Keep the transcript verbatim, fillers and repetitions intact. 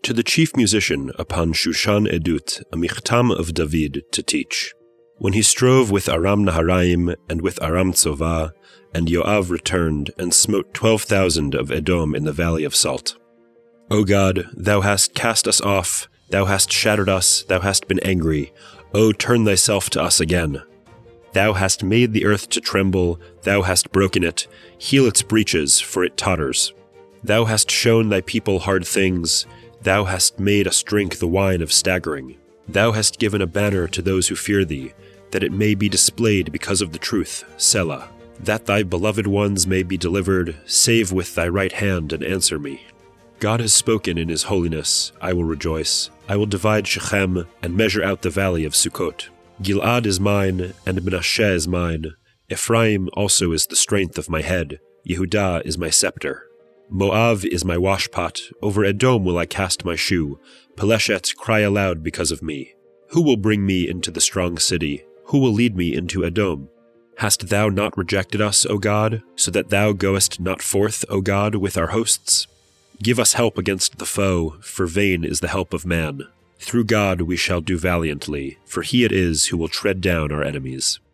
To the chief musician upon Shushan Edut, a michtam of David to teach. When he strove with Aram Naharaim and with Aram Tzova, and Yoav returned and smote twelve thousand of Edom in the valley of Salt. O God, thou hast cast us off, thou hast shattered us, thou hast been angry. O turn thyself to us again. Thou hast made the earth to tremble, thou hast broken it, heal its breaches, for it totters. Thou hast shown thy people hard things, thou hast made us drink the wine of staggering. Thou hast given a banner to those who fear thee, that it may be displayed because of the truth, Selah. That thy beloved ones may be delivered, save with thy right hand and answer me. God has spoken in his holiness, I will rejoice. I will divide Shechem and measure out the valley of Sukkot. Gilad is mine, and Menashe is mine. Ephraim also is the strength of my head. Yehudah is my scepter. Moav is my washpot. Over Edom will I cast my shoe. Peleshet, cry aloud because of me. Who will bring me into the strong city? Who will lead me into Edom? Hast thou not rejected us, O God, so that thou goest not forth, O God, with our hosts? Give us help against the foe, for vain is the help of man. Through God we shall do valiantly, for he it is who will tread down our enemies.